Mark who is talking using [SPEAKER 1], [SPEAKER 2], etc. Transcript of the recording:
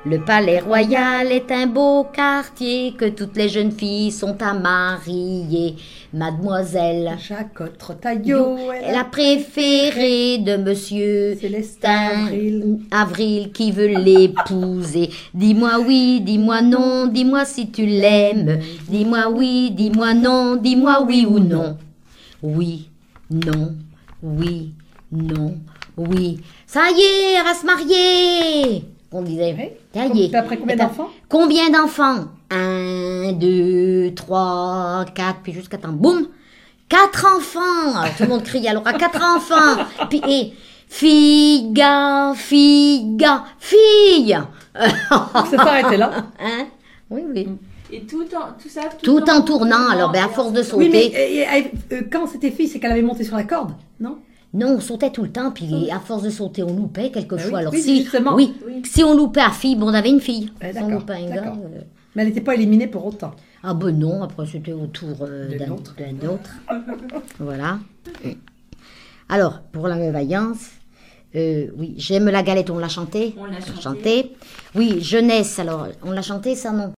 [SPEAKER 1] Le palais royal est un beau quartier que toutes les jeunes filles sont à marier. Mademoiselle
[SPEAKER 2] Jacotte Trottaillot
[SPEAKER 1] est la préférée de monsieur
[SPEAKER 2] Célestin
[SPEAKER 1] Avril qui veut l'épouser. Dis-moi oui, dis-moi non, dis-moi si tu l'aimes. Dis-moi oui, dis-moi non, dis-moi oui ou non. Oui, non, oui, non, oui. Ça y est, elle va se marier. On disait,
[SPEAKER 2] Oui.
[SPEAKER 1] ça y est.
[SPEAKER 2] Après combien d'enfants?
[SPEAKER 1] Combien d'enfants? 1, 2, 3, 4, puis jusqu'à temps. Boum! 4 enfants! Alors tout le monde crie, alors à 4 enfants! Puis, et, fille, gars, fille, gars, fille!
[SPEAKER 2] C'est arrêté là.
[SPEAKER 1] Hein? Oui, oui.
[SPEAKER 3] Et tout ça
[SPEAKER 1] Tout en tournant, alors, ben, à force de sauter.
[SPEAKER 2] Oui, mais quand c'était fille, c'est qu'elle avait monté sur la corde, non?
[SPEAKER 1] Non, on sautait tout le temps, puis à force de sauter, on loupait quelquefois.
[SPEAKER 2] oui,
[SPEAKER 1] Alors,
[SPEAKER 2] oui,
[SPEAKER 1] si,
[SPEAKER 2] justement.
[SPEAKER 1] oui,
[SPEAKER 3] Oui.
[SPEAKER 1] si on loupait à fille, bon, on avait une fille.
[SPEAKER 2] Ouais,
[SPEAKER 1] Si on
[SPEAKER 2] d'accord,
[SPEAKER 1] loupait un gars.
[SPEAKER 2] d'accord. Mais elle n'était pas éliminée pour autant.
[SPEAKER 1] Ah ben non, après c'était au tour d'un
[SPEAKER 2] autre.
[SPEAKER 1] autre. Voilà. Alors, pour la mévaillance, oui, j'aime la galette, on l'a chanté.
[SPEAKER 3] On l'a chanté.
[SPEAKER 1] Oui, jeunesse, alors, on l'a chanté ça, non?